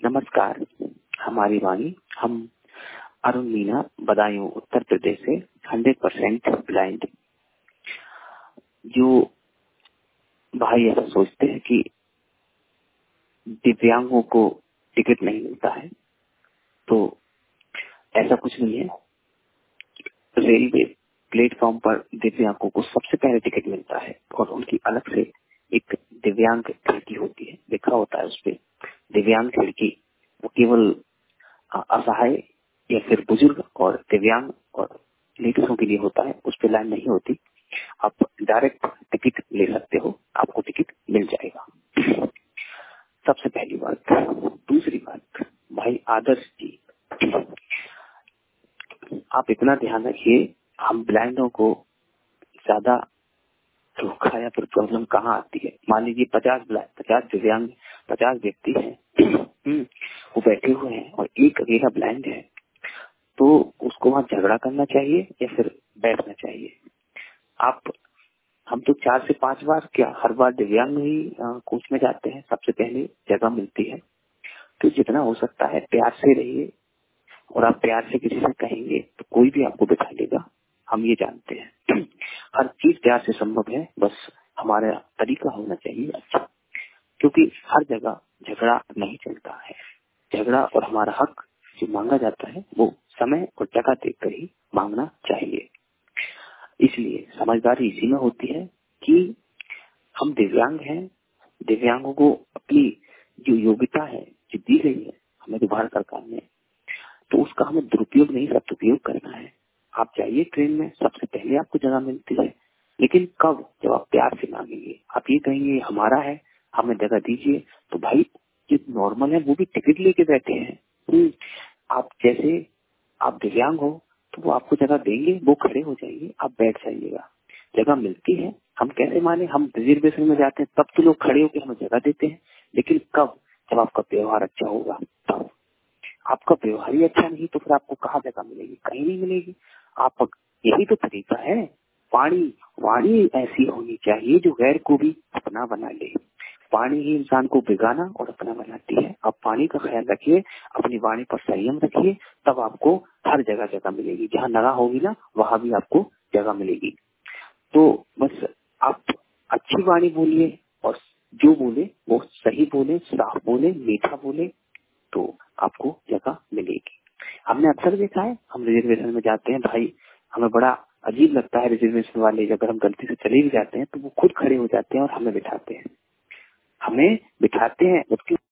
नमस्कार, हमारी वाणी। हम अरुण मीना, बदायूं, उत्तर प्रदेश से 100% ब्लाइंड। जो भाई ऐसा सोचते हैं कि दिव्यांगों को टिकट नहीं मिलता है, तो ऐसा कुछ नहीं है। रेलवे प्लेटफॉर्म पर दिव्यांगों को सबसे पहले टिकट मिलता है और उनकी अलग से एक दिव्यांग खिड़की होती है, लिखा होता है उस पर दिव्यांग खिड़की। वो केवल असहाय या फिर बुजुर्ग और दिव्यांग और लेडीजों के लिए होता है, उस पर लाइन नहीं होती। आप डायरेक्ट टिकट ले सकते हो, आपको टिकट मिल जाएगा। सबसे पहली बात। दूसरी बात, भाई आदर्श जी, आप इतना ध्यान रखिए, हम ब्लाइंडों को ज्यादा धोखा या फिर प्रॉब्लम कहाँ आती है। मान लीजिए 50 दिव्यांग 50 व्यक्ति हैं, वो बैठे हुए हैं और एक अकेला ब्लाइंड है, तो उसको वहाँ झगड़ा करना चाहिए या फिर बैठना चाहिए। हम तो 4 से 5 बार क्या हर बार दिव्यांग ही कोच में जाते हैं, सबसे पहले जगह मिलती है। तो जितना हो सकता है प्यार से रहिए, और आप प्यार से किसी से कहेंगे तो कोई भी आपको बिठा लेगा, हम ये जानते हैं। हर चीज प्यार से संभव है, बस हमारा तरीका होना चाहिए अच्छा, क्योंकि हर जगह झगड़ा नहीं चलता है। झगड़ा और हमारा हक जो मांगा जाता है वो समय और जगह देखकर ही मांगना चाहिए। इसलिए समझदारी इसी में होती है कि हम दिव्यांग हैं, दिव्यांगों को अपनी जो योग्यता है जो दी गई है हमें तो भारत सरकार ने, तो उसका हमें दुरुपयोग नहीं सदुपयोग करना है। आप जाइए ट्रेन में, सबसे पहले आपको जगह मिलती है, लेकिन कब? जब आप प्यार से मांगेंगे, आप ये कहेंगे हमारा है, हमें जगह दीजिए, तो भाई जो नॉर्मल है वो भी टिकट लेके बैठे हैं। आप जैसे आप दिव्यांग हो तो वो आपको जगह देंगे, वो खड़े हो जाएंगे, आप बैठ जाइएगा। जगह मिलती है, हम कैसे माने? हम रिजर्वेशन में जाते हैं तब तो लोग खड़े होकर हमें जगह देते हैं, लेकिन कब? जब आपका व्यवहार अच्छा होगा तब। आपका व्यवहार ही अच्छा नहीं तो फिर आपको कहाँ जगह मिलेगी? कहीं नहीं मिलेगी। आप यही तो तरीका है। वाणी ऐसी होनी चाहिए जो गैर को भी अपना बना ले। वाणी ही इंसान को बेगाना और अपना बनाती है। आप वाणी का ख्याल रखिए, अपनी वाणी पर संयम रखिए, तब आपको हर जगह मिलेगी। जहाँ लगा होगी ना, वहाँ भी आपको जगह मिलेगी। तो बस आप अच्छी वाणी बोलिए और जो बोले वो सही बोले, साफ बोले, मीठा बोले, तो आपको जगह मिलेगी। हमने अक्सर देखा है, हम रिजर्वेशन में जाते हैं भाई, हमें बड़ा अजीब लगता है रिजर्वेशन वाले, अगर हम गलती से चले भी जाते हैं तो वो खुद खड़े हो जाते हैं और हमें बिठाते हैं उसके